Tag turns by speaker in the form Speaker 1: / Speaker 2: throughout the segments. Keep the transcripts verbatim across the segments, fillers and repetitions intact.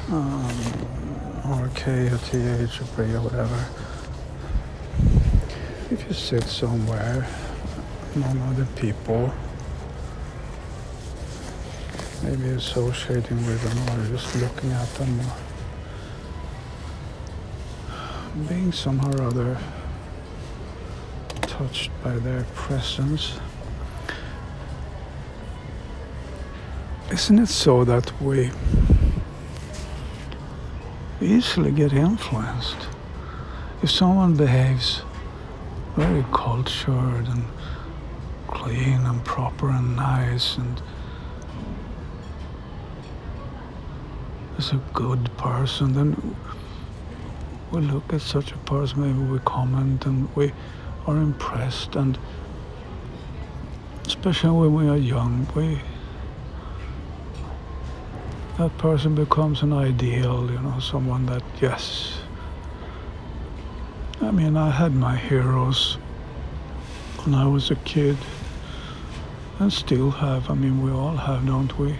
Speaker 1: um, or K or T H or P or whatever. If you sit somewhere among other people, maybe associating with them or just looking at them, or being somehow or other touched by their presence, isn't it so that we easily get influenced? If someone behaves very cultured and clean and proper and nice and is a good person, then we look at such a person, maybe we comment and we are impressed, and especially when we are young, we that person becomes an ideal, you know, someone that, yes. I mean, I had my heroes when I was a kid, and still have. I mean, we all have, don't we?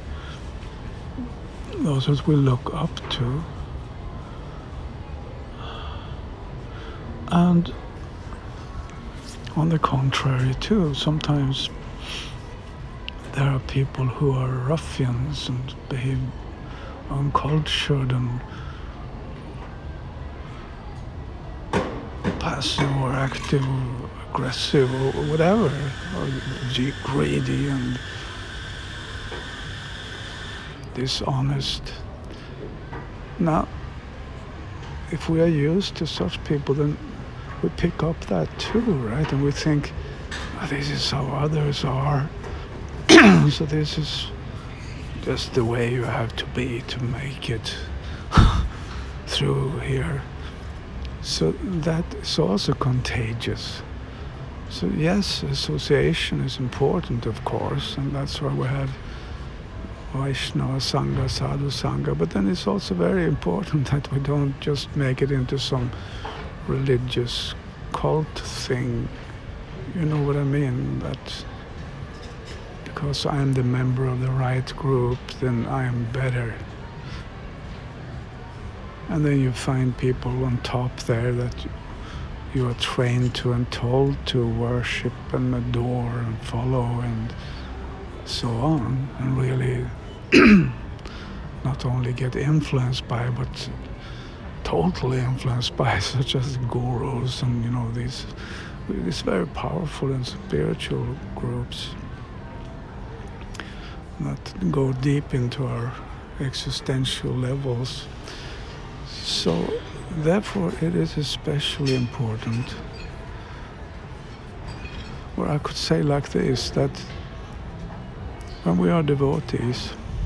Speaker 1: Those that we look up to. And on the contrary, too, sometimes there are people who are ruffians and behave uncultured and passive or active or aggressive or whatever, or greedy and dishonest. Now, if we are used to such people, then we pick up that too, right? And we think, oh, this is how others are. So this is just the way you have to be to make it through here. So that is also contagious. So yes, association is important, of course, and that's why we have Vaishnava Sangha, Sadhu Sangha, but then it's also very important that we don't just make it into some religious cult thing. You know what I mean? That because I'm the member of the right group, then I am better. And then you find people on top there that you are trained to and told to worship and adore and follow and so on, and really not only get influenced by, but totally influenced by, such as gurus and, you know, these these very powerful and spiritual groups that go deep into our existential levels. So therefore it is especially important, or I could say like this, that when we are devotees,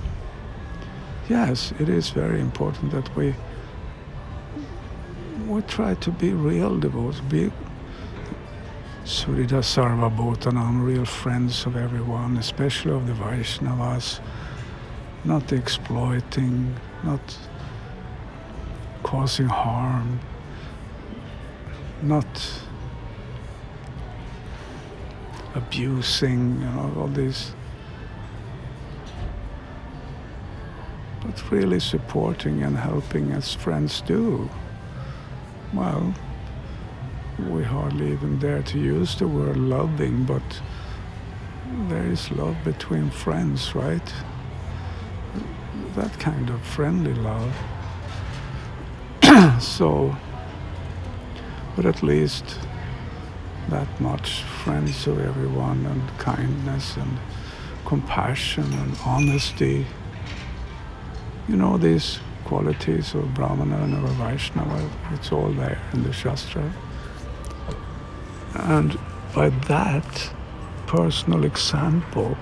Speaker 1: yes, it is very important that we we try to be real devotees, be Surida Sarva Bhutanam, real friends of everyone, especially of the Vaishnavas, not exploiting, not causing harm, not abusing, you know, all these, but really supporting and helping as friends do. Well, we hardly even dare to use the word loving, but there is love between friends, right? That kind of friendly love. So, but at least that much friends of everyone, and kindness and compassion and honesty. You know, these qualities of Brahmana and of Vaishnava, it's all there in the Shastra. And by that personal example,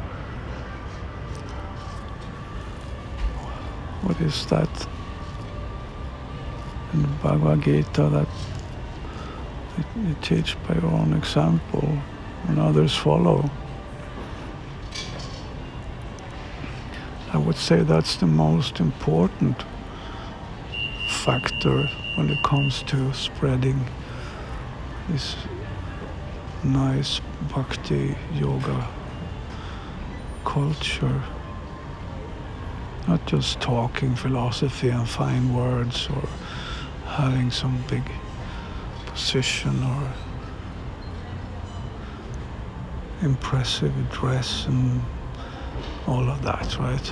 Speaker 1: what is that in the Bhagavad Gita, that you, you teach by your own example and others follow? I would say that's the most important factor when it comes to spreading this nice bhakti yoga culture. Not just talking philosophy and fine words or having some big position or impressive dress and all of that, right?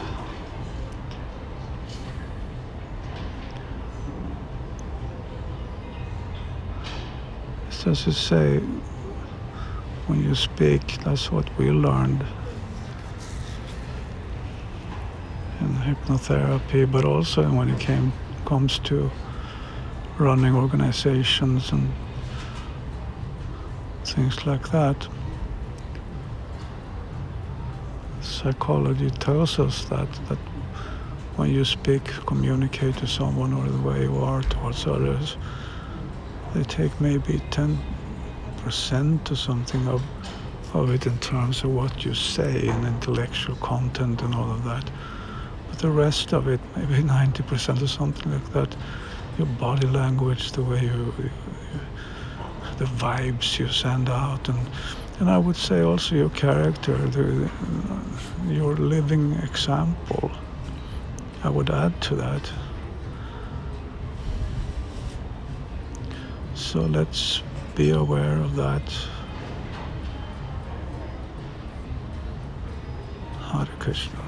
Speaker 1: It's as you say, when you speak, that's what we learned in hypnotherapy, but also when it came comes to running organizations and things like that. Psychology tells us that that when you speak, communicate to someone, or the way you are towards others, they take maybe ten percent or something of of it in terms of what you say and intellectual content and all of that. But the rest of it, maybe ninety percent or something like that, your body language, the way you, you the vibes you send out, and and I would say also your character, the, your living example. I would add to that. So let's be aware of that. Hare Krishna.